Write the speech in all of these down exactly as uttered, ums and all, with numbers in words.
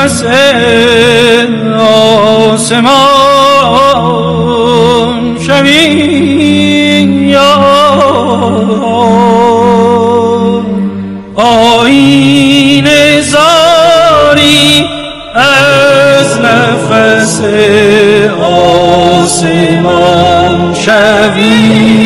نفس آسمان شوی یا آینه زاری از نفس آسمان شوی.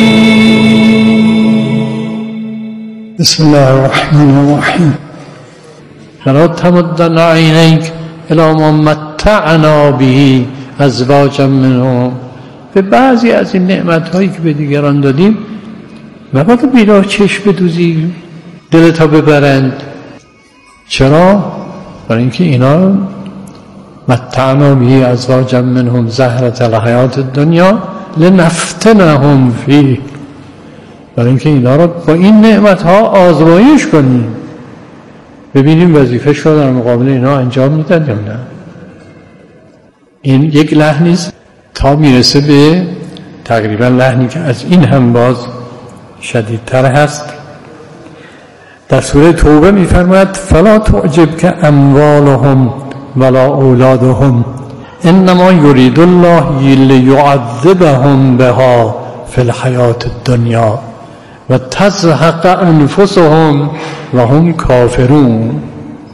بسم الله الرحمن الرحیم. فلا تمدن عینیک الی ما متعنا به ازواجا منهم. به بعضی از این نعمت‌هایی که به دیگران دادیم مبادا بیراه چشم بدوزی دلتا ببرند. چرا؟ برای اینکه اینا متعنا به ازواجا منهم زهرة الحیات الدنیا لنفتنهم فیه. برای اینکه اینا رو با این نعمت‌ها آزمایش کنیم، ببینیم وظیفه‌ش رو در مقابل اینا انجام میدن یا نه. این یک لحنی است تا میرسه به تقریبا لحنی که از این هم باز شدیدتر هست. در سوره توبه میفرماید فلا تعجبک اموالهم ولا اولادهم انما یرید الله لیعذبهم بها فی الحیات الدنیا و تزهق انفسهم و هم کافرون.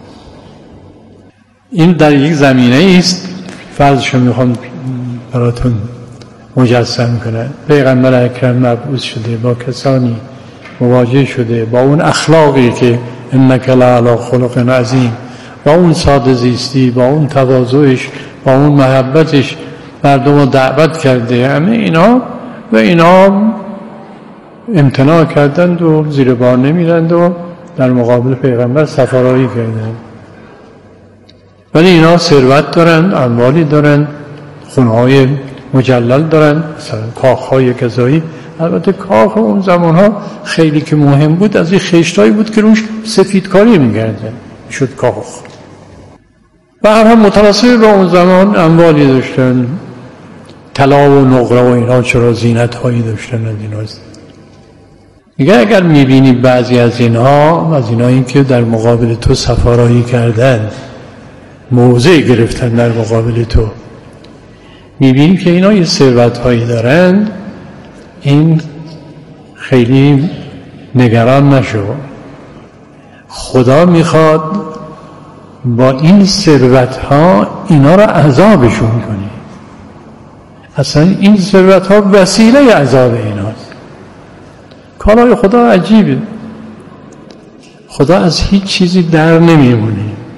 این در یک زمینه است، فرضشو میخوام براتون مجسم کنه. پیغمبر اکرم مبعوث شده، با کسانی مواجه شده، با اون اخلاقی که انک لعلی خلق عظیم، با اون ساده زیستی، با اون تواضعش، با اون محبتش مردم رو دعوت کرده. همه اینا و اینا امتناع کردند و زیر بار نمیرند و در مقابل پیغمبر سفارایی کردند. ولی اینا ثروت دارن، اموالی دارن، خونه‌های مجلل دارن، مثلا کاخ‌های کذایی. البته کاخ اون زمانها خیلی که مهم بود از این خشتایی بود که روش سفیدکاری می‌کردن، شد کاخ. و هر هم متناسب با اون زمان اموالی داشتن، طلا و نقره و اینا، چرا زینت‌هایی داشتن از ایناست. میگه اگر میبینی بعضی از اینها از اینایی که در مقابل تو سفارایی کردن، موضع گرفتن در مقابل تو، میبینی که اینا یه ثروت‌هایی دارند، این خیلی نگران نشو. خدا میخواد با این ثروت‌ها اینا را عذابشون کنی. اصلا این ثروت‌ها وسیله عذاب ایناست. کارهای خدا عجیبه. خدا از هیچ چیزی در نمیمونه.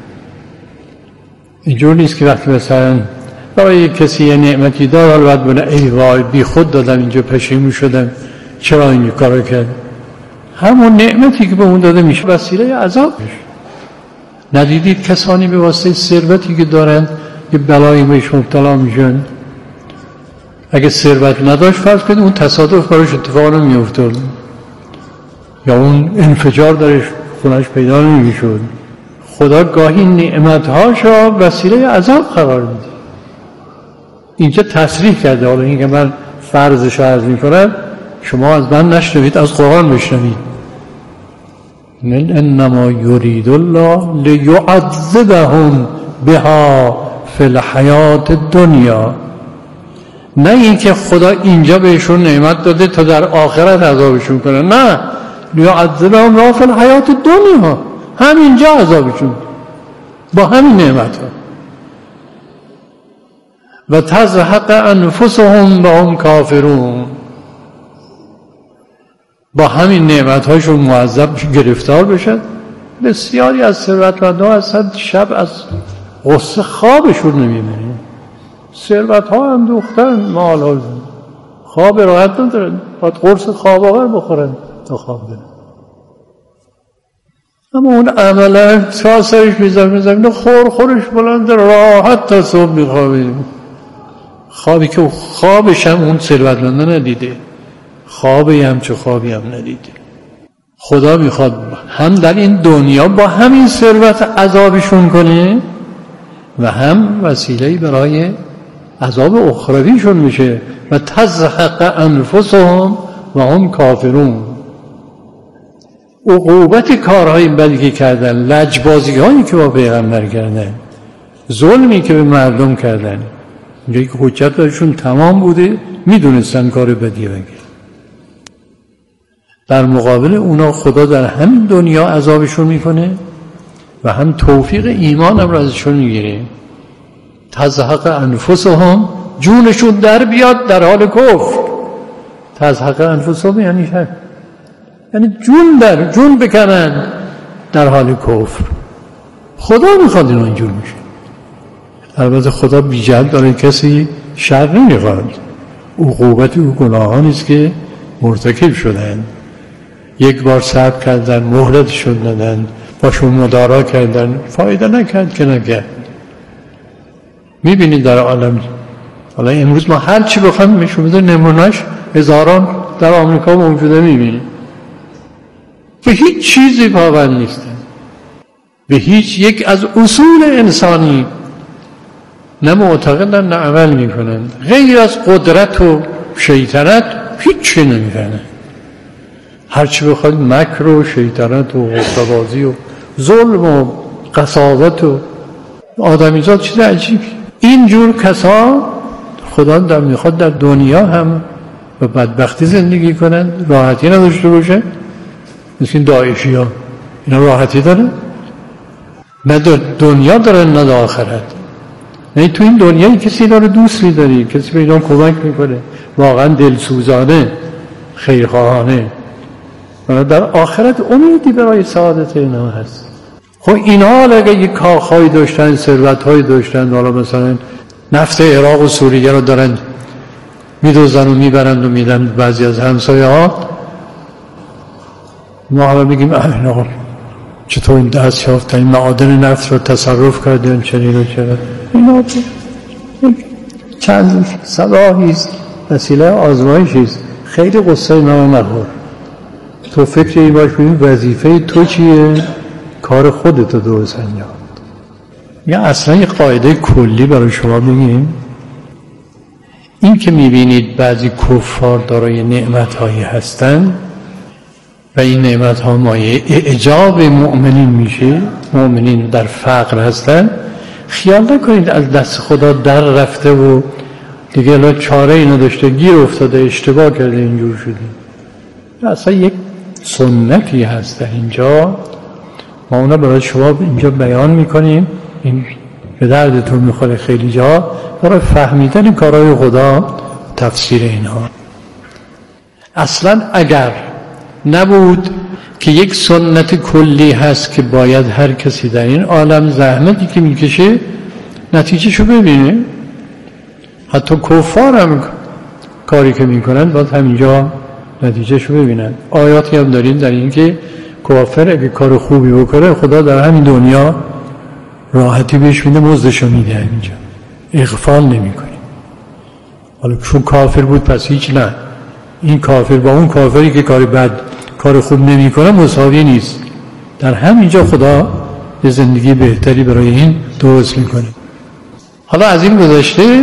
اینجور نیست که وقتی مثلا برای کسی یه نعمتی دار حال باید بونه ای وای بی خود دادم اینجا پشیمون شدم چرا این کارو کرد. همون نعمتی که به اون داده میشه وسیله عذابش. ندیدید کسانی به واسطه ثروتی که دارند یه بلایی بهش مبتلا میشن؟ اگه ثروت نداشت فرض کنید اون تصادف براش اتفاق نمیافتاد یا اون انفجار درش خونش پیدا نمیشد. خدا گاهی نعمت‌هاشو وسیله عذاب قرار میده. اینجا تصریح کرده. حالا این که من فرضش عرض میکنم، شما از من نشنوید، از قرآن بشنوید. انما یرید الله لیعذبهم بها فی الحیات الدنیا. نه اینکه خدا اینجا بهشون نعمت داده تا در آخرت عذابشون کنه، نه، لیعذبهم بها فی الحیات الدنیا، همینجا عذابشون با همین نعمت ها. و تزهق انفسهم و هم کافرون، با همین نعمت هاشون معذب گرفتار بشن. بسیاری از ثروتمندان هستند شب از غصه خوابشون نمیبرن. ثروت ها هم دوختن، مال ها خواب راحت ندارن، باید قرص خواب آور بخورن تا خواب برن. اما اون عملا چهار سرش میزن میزن خور خورش بلند راحت تا صبح میخوابیم. خوابی که خوابش هم اون ثروتمنده ندیده، خوابی هم چه خوابی هم ندیده. خدا میخواد هم در این دنیا با همین ثروت عذابشون کنه و هم وسیله‌ای برای عذاب اخرویشون میشه. و تزهق انفسهم و هم کافرون. عقوبت کارهای بدی که کردن، لجبازی هایی که با پیغمبر کردن، ظلمی که به مردم کردن، اونجایی که حجت برشون تمام بوده میدونستن کار بدی بگه، در مقابل اونا خدا در همین دنیا عذابشون میکنه و هم توفیق ایمان هم را ازشون میگیره. تزهق انفسهم، جونشون در بیاد در حال کفر. تزهق انفسهم یعنی شد یعنی جون در جون بکنن در حال کفر. خدا میخواد اینا اینجور میشه. البته خدا بی جهل داره کسی شر نمیخواد. عقوبت او گناهانیست که مرتکب شدن، یک بار صبر کردن، مهلتشون دادن، باشون مدارا کردن، فایده نکرد که نکرد. میبینید در عالم حالا امروز ما هر چی بخوایم میشون بده نمونهش هزاران در آمریکا موجوده. میبینید به هیچ چیزی پابند نیستن، به هیچ یک از اصول انسانی نه معتقدن نه عمل میکنن. غیر از قدرت و شیطنت هیچی نمیکنن. هرچی بخواید مکر و شیطنت و غصب‌بازی و ظلم و قساوت و آدمیزاد چیز عجیبی. اینجور کسا خدا در میخواد در دنیا هم به بدبختی زندگی کنن، راحتی نداشته باشه. مثل این داعشی ها اینا راحتی دارن؟ نه دنیا دارن نه آخرت. نه تو این دنیایی کسی داره دوست می‌داری، کسی به اینا کمک میکنه، واقعا دلسوزانه خیرخواهانه، و در آخرت امیدی برای سعادت اینا هست. خب اینا اگه یک کاخهایی داشتن، ثروت‌هایی داشتن، حالا مثلا نفت عراق و سوریه رو دارن میدوزن و میبرند و میدن بعضی از همسایه ها، ما حالا میگیم اینا چطور این دست یافتن، این معادن نفت رو تصرف کردن، چنین و چرا. اینا چند صلاحیست، وسیله آزمایشیست. خیلی قصه اینا نخور. تو فکر این باش ببین وظیفه تو چیه، کار خودتو درست انجام. یا اصلا یک قاعده کلی برای شما بگیم، این که میبینید بعضی کفار دارای نعمت‌هایی هستن و این نعمت‌ها مایه اعجاب مؤمنین میشه، مؤمنین در فقر هستن، خیال نکنید از دست خدا در رفته و دیگه الان چاره اینو داشته، گیر افتاده، اشتباه کرده، اینجور شده. اصلا یک سنتی هست در اینجا، ما اونا برای شما اینجا بیان میکنیم. این به دردتون میخوره خیلی جا برای فهمیدن کارهای خدا، تفسیر اینها. اصلا اگر نبود که یک سنت کلی هست که باید هر کسی در این عالم زحمتی که میکشه نتیجه شو ببینه، حتی کفار هم کاری که میکنن باید همینجا نتیجه شو ببینن. آیاتی هم داریم در این که کافر اگه کار خوبی بکنه خدا در همین دنیا راحتی بهش میده، مزدشو میده، اینجا اغفال نمی کنی. حالا چون کافر بود پس هیچ نه، این کافر با اون کافری که کار بد کار خوب نمی کنه مساوی نیست. در همینجا خدا یه زندگی بهتری برای این درست میکنه. حالا از این گذشته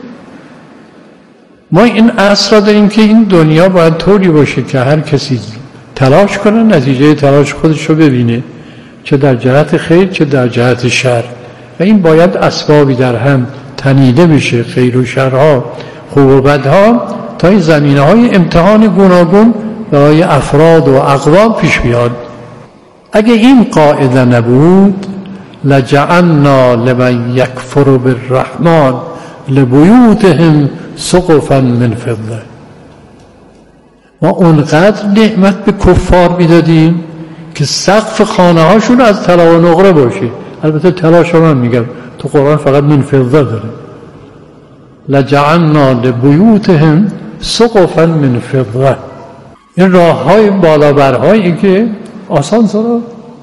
ما این اصل را داریم که این دنیا باید طوری باشه که هر کسی تلاش کنه نتیجه تلاش خودش رو ببینه، چه در جهت خیر چه در جهت شر، و این باید اسبابی در هم تنیده بشه، خیر و شرها، خوب و بدها، تا این زمینه های امتحان گوناگون برای افراد و اقوام پیش بیاد. اگه این قاعده نبود لجعلنا لمن یکفر بالرحمن لبیوتهم سقفا من فضه. ما اونقدر نعمت به کفار میدادیم که سقف خانه هاشون از طلا و نقره باشه. البته طلا شما میگم تو قرآن فقط من فضه داره. لجعلنا لبیوتهم سقفا من فضه. این راه های بالابرهایی که آسانسورها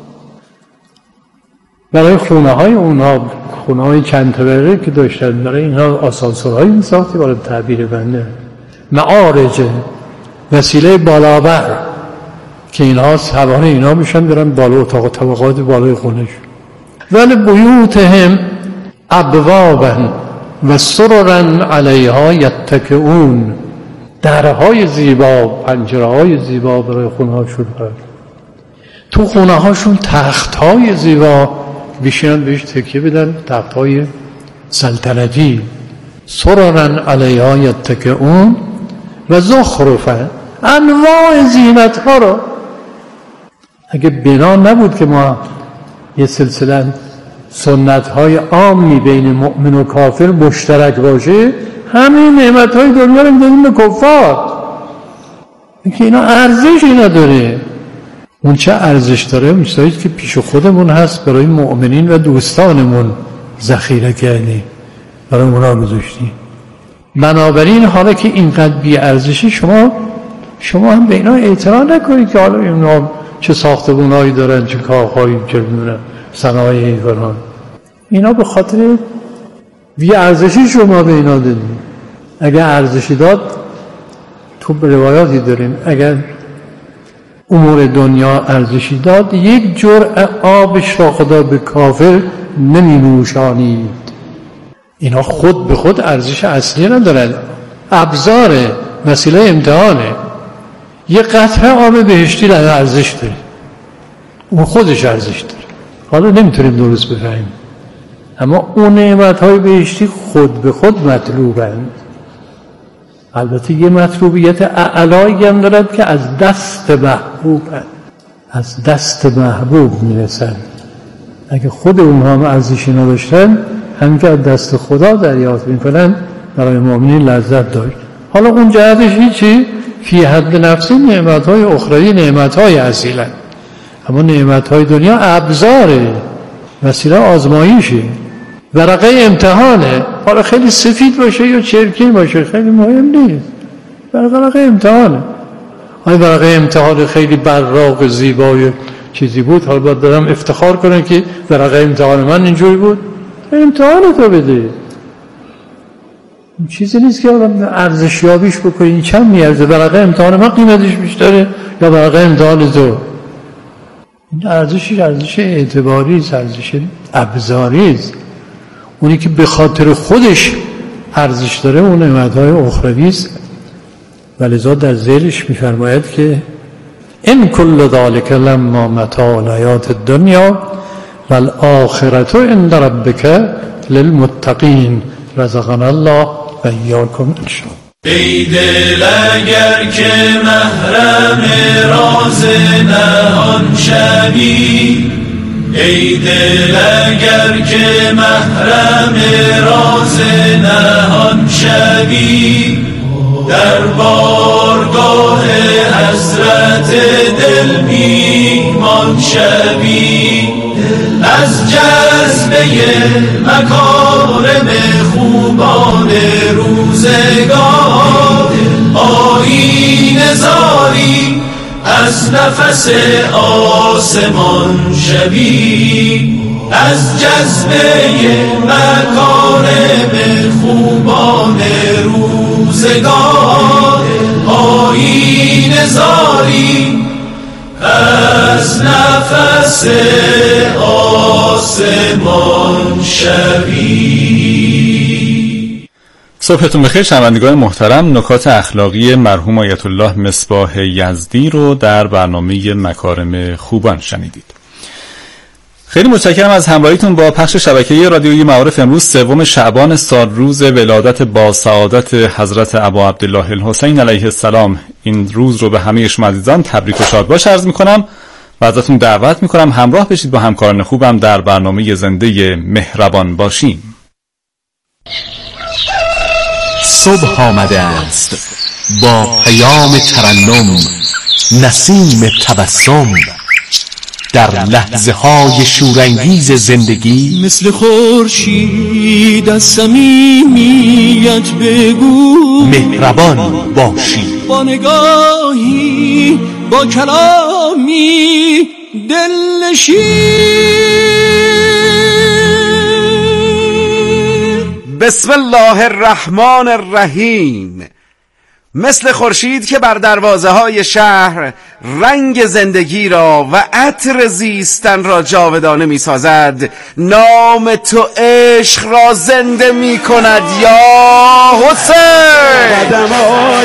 برای خونه های اونها، خونه های چند طبقه که داشتن، برای اینها آسانسورهایی میساختی، برای تعبیر بنده معارج، وسیله بالابر که اینها سوار اینها میشن برن بالا اتاق طبقات بالای خونش. ولی بیوتهم ابوابا و سررا علیها یتکئون، درهای زیبا، پنجره های زیبا برای خونه هاشون هست. تو خونه هاشون تخت های زیبا بشینن بهش تکیه بدن، تخت‌های سلطنتی. سررن علیها یتکئون و زخرفا، انواع زینت ها رو. اگه بنا نبود که ما یه سلسله سنت های عامی بین مؤمن و کافر مشترک باشه، همین نعمت های دنیا رو میدادیم به کفار. اینکه اینا ارزشی نداره. اون چه ارزش داره؟ اون چیزایی که پیش خودمون هست برای مؤمنین و دوستانمون ذخیره کردیم، برای اونا گذاشتیم. بنابراین حالا که اینقدر بی ارزشی، شما شما هم به اینا اعتراض نکنید که حالا اینا چه ساختمونایی دارن، چه کاخهایی، چه میدونم صنایعی کنن. اینا به خاطر بی ارزشی شما به اینا دادیم. اگر ارزشی داد، تو روایاتی داریم اگر امور دنیا ارزشی داد، یک جرعه آبش را خدا به کافر نمی نوشانید. اینا خود به خود ارزش اصلی ندارن، ابزار وسیله امتحانه. یه قطره آب بهشتی را ارزش داره، اون خودش ارزش داره. حالا نمیتونیم درست بفهمیم، اما اون نعمت‌های بهشتی خود به خود مطلوبند. البته یه مطلوبیت اعلایی هم دارد که از دست محبوب هست. از دست محبوب میرسن. اگه خود اونها هم ارزشی نداشتن، همین که از دست خدا دریافت میکنن، برای مؤمنین لذت داشت. حالا اون جهتش هیچی، فی حد نفسی نعمت‌های اخروی نعمت‌های اصیلن، اما نعمت‌های دنیا ابزاره، وسیله آزمایشه، ورقه امتحانه. حالا خیلی سفید باشه یا چرکین باشه خیلی مهم نیست، ورقه امتحانه. های ورقه امتحان خیلی براق زیبای چیزی بود، حالا باید دارم افتخار کنم که ورقه امتحان من اینجوری بود. امتحان تو بده، چیزی نیست که ارزشیابیش بکنی چند میارزه. ورقه امتحان من قیمتش بیشتره یا ورقه امتحان تو؟ این ارزشی ارزش اعتباری است، ارزش ابزاری است. اونی که به خاطر خودش ارزش داره اون نعمت‌های اخروی است. ولذا در ذیلش می‌فرماید که ان کل ذلک لما متاع الحیات الدنیا والآخرة عند ربک للمتقین رزقنا الله و ایاکم انشاءالله. ای دل اگر که محرم راز نهان شوی، ای دل اگر که محرم راز نهان شوی، در بارگاه حضرت دل میهمان شوی، از جذبه مکارم خوبان روزگار آیین زاری، از نفس آسمان شوی، از جذبه مکارم خوبان روزگار آیین زاری، از نفس آسمان شوی. صبحتون بخیر شنوندگان محترم. نکات اخلاقی مرحوم آیت الله مصباح یزدی رو در برنامه مکارم خوبان شنیدید. خیلی متشکرم از همراهیتون با پخش شبکه رادیویی معارف. امروز سوم شعبان سال، روز ولادت با سعادت حضرت ابا عبدالله الحسین علیه السلام. این روز رو به همه شما عزیزان تبریک و شادباش عرض میکنم و ازتون دعوت میکنم همراه بشید با همکاران خوبم در برنامه زنده مهربان باشیم. صبح آمده است با پیام ترنم، نسیم تبسم، در لحظه های شورانگیز زندگی مثل خورشید از صمیمیت بگو، مهربان باشی، با نگاهی با کلامی دلنشین. بسم الله الرحمن الرحیم. مثل خورشید که بر دروازه های شهر رنگ زندگی را و عطر زیستن را جاودانه می سازد، نام تو عشق را زنده می کند یا حسین. قدماش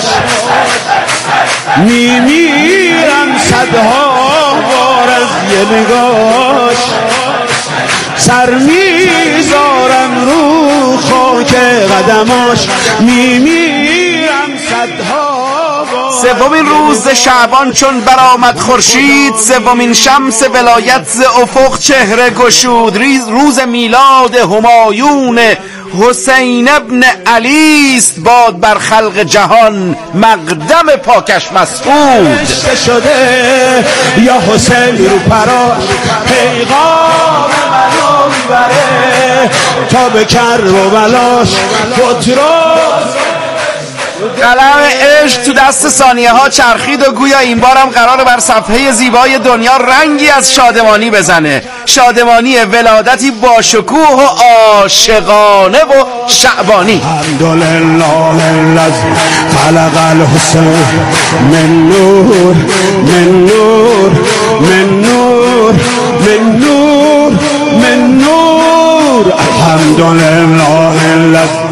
می میرم صدها بار از یه نگاش، سر میذارم رو خاک قدماش میمیرم صدها. سومین روز شعبان چون برآمد خورشید، سومین شمس ولایت ز افق چهره گشود. روز میلاد همایون حسین ابن علی است، باد بر خلق جهان مقدم پاکش مسعود. شده یا حسین رو پرا پیغام منو میبره تا به کرب و بلاش خود رو. قلم عشق تو دست ثانیه ها چرخید و گویا این بارم قراره بر صفحه زیبای دنیا رنگی از شادمانی بزنه. شادمانی ولادتی با شکوه و عاشقانه و شعبانی. الحمدلله الذی خلق الحسین من نور من نور من نور من نور من نور. الحمدلله الذی.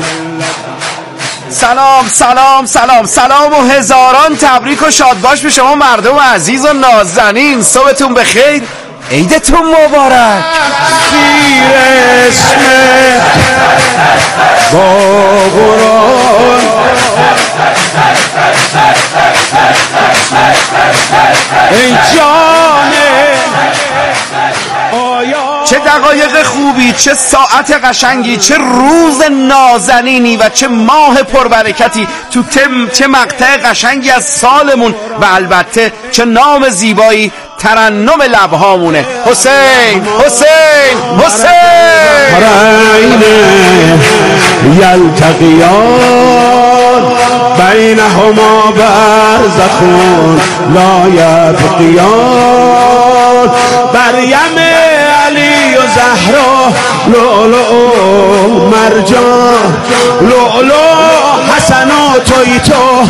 سلام سلام سلام سلام و هزاران تبریک و شادباش به شما مردم عزیز و نازنین. صبحتون بخیر، عیدتون مبارک. زیر اسم با قرآن ای جانه چه دقایق خوبی، چه ساعت قشنگی، چه روز نازنینی و چه ماه پربرکتی تو تم چه مقطع قشنگی از سالمون و البته چه نام زیبایی ترنم لبهامونه. حسین حسین حسین. رعین یلتقیان بینهما برزخون لا یبغیان. مریم علی و زهرا لؤلؤ مرجان لؤلؤ حسن و توی تو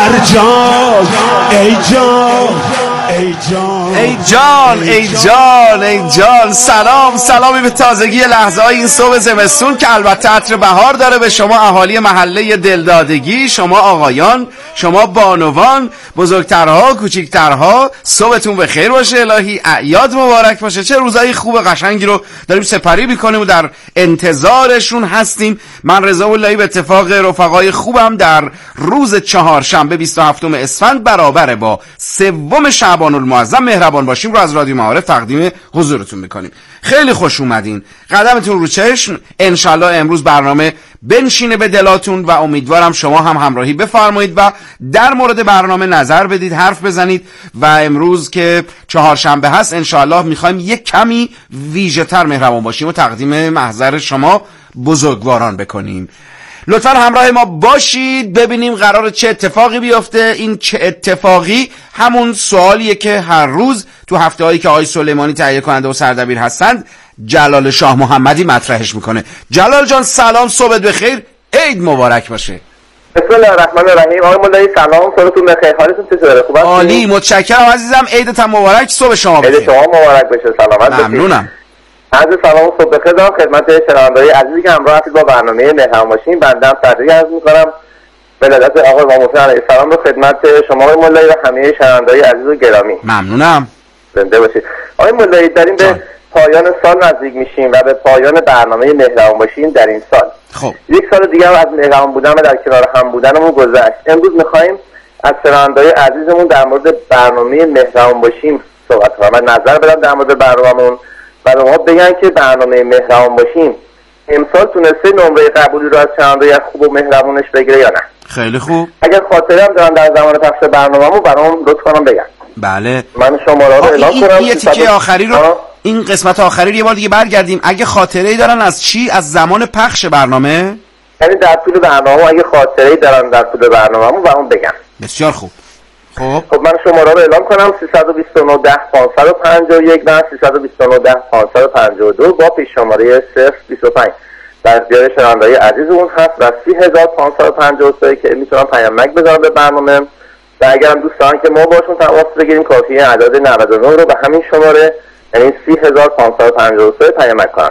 مرجان. ای جان ای جان ای جان ای جان ای جان. سلام سلامی به تازگی لحظه های این صبح زمستون که البته عطر بهار داره. به شما اهالی محله دلدادگی، شما آقایان، شما بانوان، بزرگترها، کوچیکترها، صبحتون بخیر باشه. الهی اعیاد مبارک باشه. چه روزای خوب قشنگی رو داریم سپری میکنیم و در انتظارشون هستیم. من رضا مولایی به اتفاق رفقای خوبم در روز چهارشنبه بیست و هفتم اسفند برابر با سوم شعبان المعظم مهربان باشیم رو از رادیو معارف تقدیم حضورتون میکنیم. خیلی خوش اومدین. قدمتون رو چشم. انشالله امروز برنامه بنشینه به دلاتون و امیدوارم شما هم همراهی بفرمایید و در مورد برنامه نظر بدید، حرف بزنید. و امروز که چهارشنبه هست انشالله میخوایم یک کمی ویژه تر مهربان باشیم و تقدیم محضر شما بزرگواران بکنیم. لطفا همراه ما باشید ببینیم قرار چه اتفاقی بیفته. این چه اتفاقی همون سوالیه که هر روز تو هفته هایی که آقای سلیمانی تهیه کننده و سردبیر هستند جلال شاه محمدی مطرحش میکنه. جلال جان سلام، صبحت بخیر، عید مبارک باشه. بسم الله الرحمن الرحیم. آقای مولایی سلام، صبحتون بخیر، حالتون چطوره؟ خوبه؟ عالی، متشکرم عزیزم. عیدت هم مبارک، صبح شما بخیر. عید شما مبارک بشه، سلامت باشید. ممنونم. عرض سلام و صبح بخیر دارم خدمت شنونده‌های عزیزی که همراه هستید با برنامه مهربان باشیم. بنده هم تبریک عرض می‌کنم ولادت آقای امام حسین علیه السلام رو خدمت شما آقای مولایی و همه شنونده‌های عزیز و گرامی. ممنونم. زنده باشید. آقای مولایی داریم به پایان سال نزدیک میشیم و به پایان برنامه مهربان باشیم در این سال. خب یک سال دیگه هم از مهربان بودن و در کنار هم بودنمون گذشت. امروز می‌خوایم از شنونده‌های عزیزمون در مورد برنامه مهربان باشیم صحبت کنم و نظر بدم در مورد برنامه‌مون و به ما بگن که برنامه مهربان باشیم امسال تونسته نمره قبولی رو از شنونده‌های خوب و مهربونش بگیره یا نه. خیلی خوب. اگر خاطره هم دارن در زمان پخش برنامه‌مون برام لطف کنم بگن. بله. من شماره رو اعلام کنم. این تیکه آخری رو آه. این قسمت آخری رو یه بار دیگه برگردیم. اگه خاطره‌ای دارن از چی؟ از زمان پخش برنامه؟ یعنی در طول برنامه اگه خاطره‌ای دارن در طول برنامه‌مون برام بگن. بسیار خوب. خب خب من شماره رو اعلام کنم سیصد و بیست و نه ده پانصد و پنجاه و یک و سیصد و بیست و نه ده پانصد و پنجاه و دو با پیش شماره صفر بیست و پنج در اختیار شنونده‌های عزیزمون هست و سی هزار پانصد و پنجاه و سه که میتونن پیامک بزنن به برنامه و اگر هم دوست دارن که ما باشون تماس بگیریم کافیه عدد نود و نه رو به همین شماره یعنی سی هزار پانصد و پنجاه و سه پیامک کنن.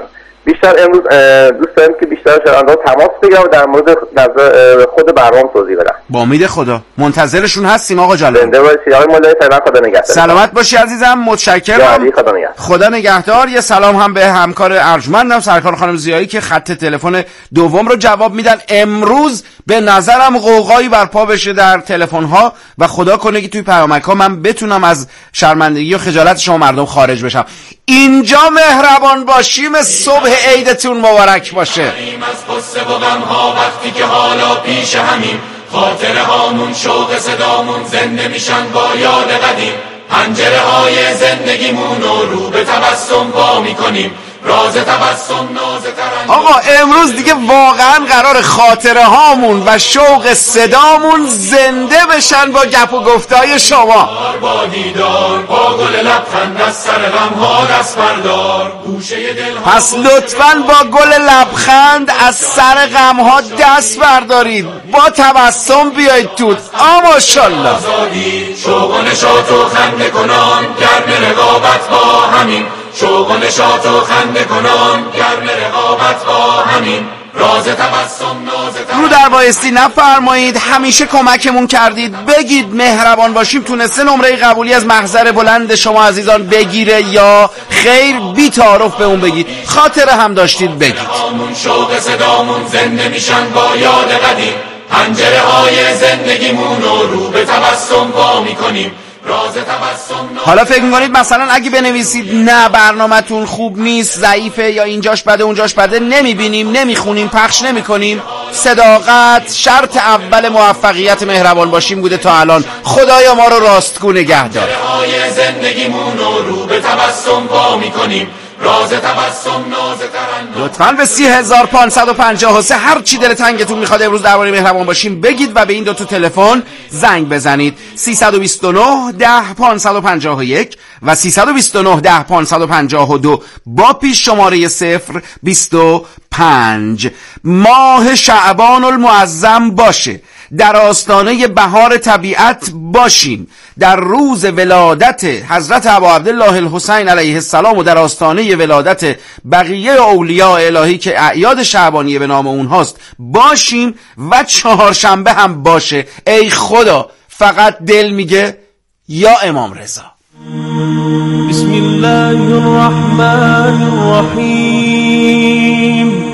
بیشتر امروز دوست دارم که بیشتر شنونده‌ها تماس بگیرم و در مورد نظر خود برنامه توضیح بدم. با امید خدا منتظرشون هستیم آقا جلال. زنده باشید آقای مولایی، فعلا خدا نگهدار. سلامت باشی عزیزم، متشکرم. خدا نگهدار. خدا نگهدار. یه سلام هم به همکار ارجمندم سرکار خانم زیایی که خط تلفن دوم رو جواب میدن. امروز به نظرم قوقایی برپا بشه در تلفن ها و خدا کنه که توی پیامک ها من بتونم از شرمندگی و خجالت شما مردم خارج بشم. اینجا مهربان باشیم. صبح عیدتون مبارک باشه. از قصه و غم ها وقتی که حالا پیش همیم، خاطره هامون شوق صدامون زنده میشن با یاد قدیم. پنجره های زندگیمون رو رو به تبسم وا میکنیم، راز تبسم ناز ترنم. آقا امروز دیگه واقعا قرار خاطره هامون و شوق صدامون زنده بشن با گپ و گفتای شما. با دیدار با گل لبخند از سر غم ها دست بردار، گوشه دل پس لطفاً با گل لبخند از سر غم ها دست بردارید، با تبسم بیایید تو. آ ماشاءالله. شوق و نشاط و خنده کنان گرم رقابت با همین، شوق و نشاط و خنده کنان گرم رقابت با همین، راز تبسم ناز تبسم. رو در بایستی نفرمایید، همیشه کمکمون کردید. بگید مهربان باشیم تونسته نمره قبولی از محضر بلند شما عزیزان بگیره یا خیر، بی تعارف به اون بگید. خاطره هم داشتید بگید. شوق صدامون زنده میشن با یاد قدیم، پنجره های زندگیمون رو رو به تبسم وا میکنیم، راز تبسم. حالا فکر میکنید مثلا اگه بنویسید نه برنامه‌تون خوب نیست، ضعیفه یا اینجاش بده اونجاش بده، نمیبینیم، نمیخونیم، پخش نمیکنیم. صداقت شرط اول موفقیت مهربان باشیم بوده تا الان. خدایا ما رو راستگو نگه دار. های زندگیمون رو رو به تبسم وا میکنیم، راز تبسم ناز ترنم. لطفاً به سی هزار پانصد و پنجاه و سه هر چی دل تنگتون میخواد امروز درباره مهربان باشیم بگید و به این دو تا تلفن زنگ بزنید. سیصد و بیست و نه ده پانصد و پنجاه و یک و سیصد و بیست و نه ده پانصد و پنجاه و دو با پیش شماره صفر بیست و پنج. ماه شعبان المعظم باشه، در آستانه بهار طبیعت باشیم، در روز ولادت حضرت ابا عبدالله الحسین علیه السلام و در آستانه ولادت بقیه اولیاء الهی که اعیاد شعبانیه به نام اونهاست باشیم و چهارشنبه هم باشه. ای خدا فقط دل میگه یا امام رضا. بسم الله الرحمن الرحیم.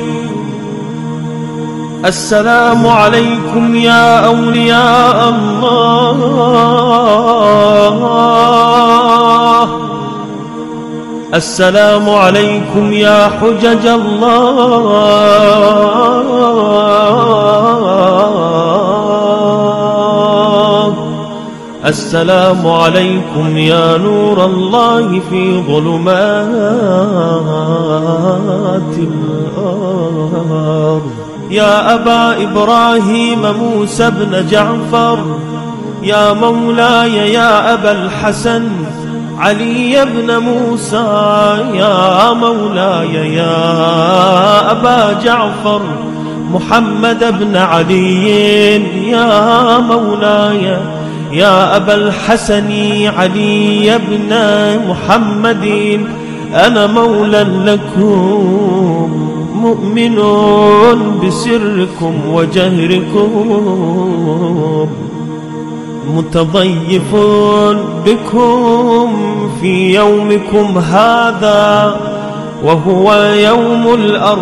السلام عليكم يا أولياء الله، السلام عليكم يا حجج الله، السلام عليكم يا نور الله في ظلمات الأرض، يا أبا إبراهيم موسى بن جعفر، يا مولاي يا أبا الحسن علي بن موسى، يا مولاي يا أبا جعفر محمد بن علي، يا مولاي يا أبا الحسن علي بن محمد، أنا مولى لكم مؤمن بسركم وجهركم، متضيف بكم في يومكم هذا وهو يوم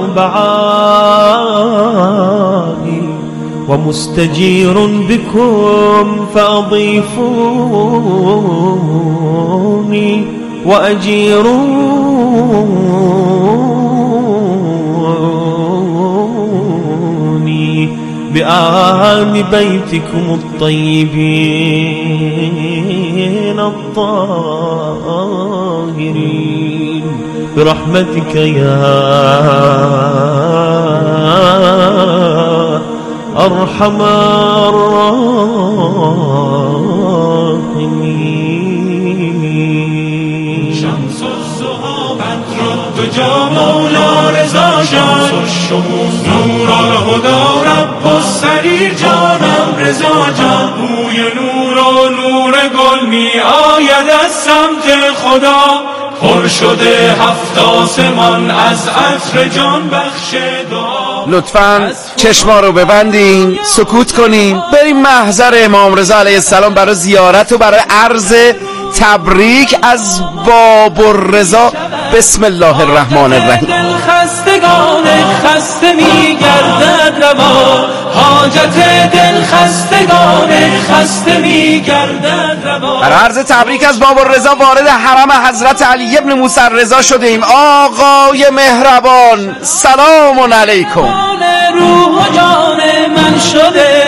الأربعاء، ومستجير بكم فأضيفوني وأجيروني بآل بيتكم الطيبين الطاهرين برحمتك يا أرحم الراحمين. شمس الزهى بدر الدجى مولا رضا جان، نور الهدى رب السریر جانم رضا جان، بوی نور و نور گل می آید از سمت خدا، پر شده هفت آسمان از عطر جان بخش دعا. لطفاً چشما رو ببندین، سکوت کنین، بریم محضر امام رضا علیه السلام برای زیارت و برای عرض تبریک از باب الرضا. بسم الله الرحمن الرحیم. خستگان خسته میگردد روا، حاجت دل خستگان خسته میگردد روا. برای عرض تبریک از باب الرضا وارد حرم حضرت علی ابن موسی رضا شده ایم. آقای مهربان سلام علیکم. روح و جان من شده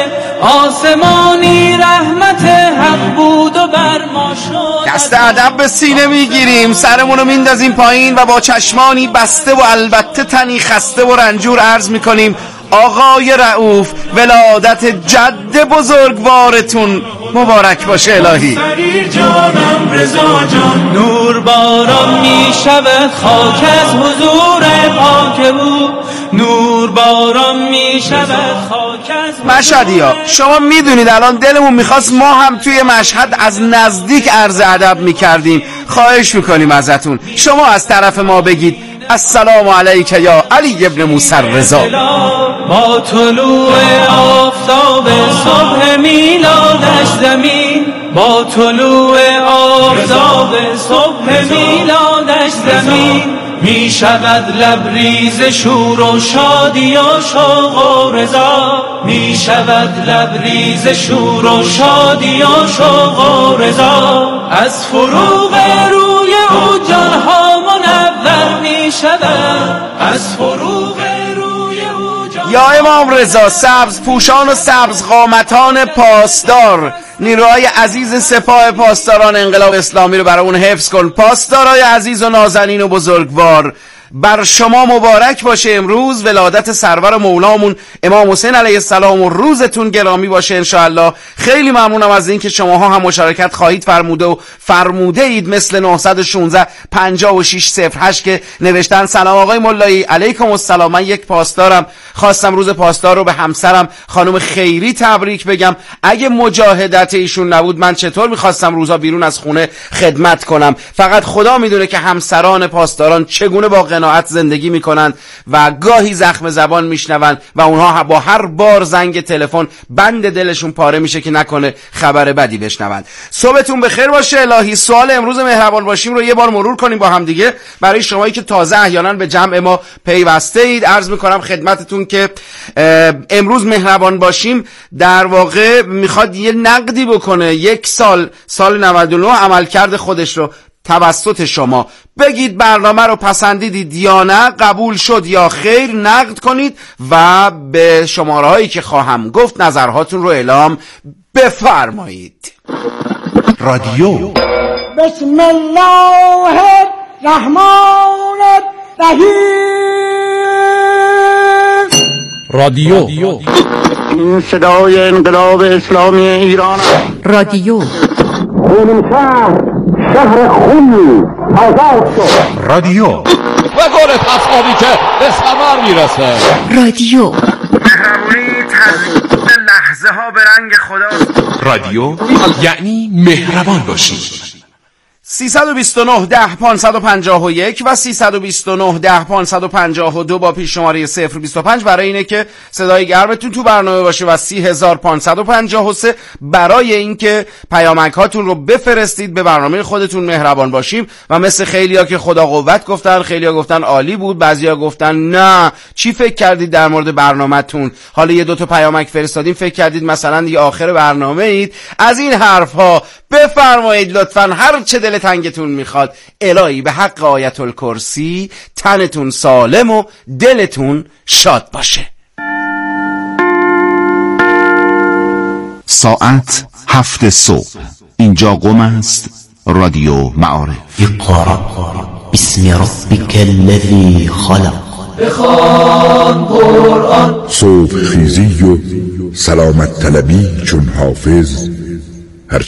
آسمانی رحمت حق بود و بر ما شد. دست ادب به سینه میگیریم، سرمونو میندازیم پایین و با چشمانی بسته و البته تنی خسته و رنجور عرض میکنیم آقای رؤوف ولادت جد بزرگوارتون مبارک باشه الهی. جانم رضا جان نور باران می شود خاک از حضور پاک او، نور باران می شود خاک از مشهدیا شما میدونید الان دلمون میخواست ما هم توی مشهد از نزدیک عرض ادب میکردیم. خواهش میکنیم ازتون شما از طرف ما بگید السلام علیک یا علی ابن موسی رضا. با طلوع آفتاب صبح میلادش زمین، با طلوع آفتاب صبح میلادش زمین می شود لبریز شور و شادی و شوق و رضا، می شود لبریز شور و شادی و شوق و رضا. از فروغ روی او جانها منور می شود، از فروغ روی او جانها. یا امام رضا سبز پوشان و سبز قامتان پاسدار، نیروهای عزیز سپاه پاسداران انقلاب اسلامی رو برای اون حفظ کن. پاسدارای عزیز و نازنین و بزرگوار بر شما مبارک باشه امروز ولادت سرور مولامون امام حسین علیه السلام و روزتون گرامی باشه انشاءالله. خیلی ممنونم از این که شماها هم مشارکت خواهید فرموده و فرموده اید، مثل نه یک شش پنجاه و شش صفر هشت که نوشتن سلام آقای ملایی علیکم السلام، من یک پاسدارم، خواستم روز پاسدار رو به همسرم خانم خیری تبریک بگم. اگه مجاهدت ایشون نبود من چطور میخواستم روزا بیرون از خونه خدمت کنم؟ فقط خدا میدونه که همسران پاسداران چگونه با قناعت زندگی میکنن و گاهی زخم زبان میشنون و اونها با هر بار زنگ تلفن بند دلشون پاره میشه که نکنه خبر بدی بشنون. صبحتون بخیر باشه الهی. سوال امروز مهربان باشیم رو یه بار مرور کنیم با هم دیگه برای شمایی که تازه احیانا به جمع ما پیوسته اید. عرض میکنم خدمتتون که امروز مهربان باشیم در واقع میخواد یه نقدی بکنه یک سال سال نود و نه عملکرد خودش رو توسط شما. بگید برنامه رو پسندیدید یا نه، قبول شد یا خیر، نقد کنید و به شماره هایی که خواهم گفت نظرهاتون رو اعلام بفرمایید. رادیو بسم الله الرحمن الرحیم. رادیو این صدای انقلاب اسلامی ایران. رادیو خونین شهر شهر خونی آزاد شد. رادیو و گل تصادی که به ثمر میرسه. رادیو مهربانی تزیین لحظه ها به رنگ خدا. رادیو یعنی مهربان باشید. سیصد و بیست و نه ده پانصد و پنجاه و یک و سیصد و بیست و نه ده پانصد و پنجاه و دو با پیش شماره صفر بیست و پنج برای اینه که صدای گرمتون تو برنامه باشه و سی هزار پانصد و پنجاه و سه برای اینکه پیامک هاتون رو بفرستید به برنامه خودتون مهربان باشیم. و مثل خیلیا که خدا قوت گفتن، خیلیا گفتن عالی بود، بعضیا گفتن نه چی فکر کردید در مورد برنامه‌تون، حالا یه دو تا پیامک فرستادیم فکر کردید مثلا دیگه آخر برنامه اید. از این حرف ها بفرمایید لطفاً هر چه دل تنگتون میخواد. الهی به حق آیت الکرسی تنتون سالم و دلتون شاد باشه. ساعت هفت صبح اینجا قم است، رادیو معارف. اقرأ بسم ربک الذی خلق. بخوان قرآن. صبح خیزی و سلامت طلبی چون حافظ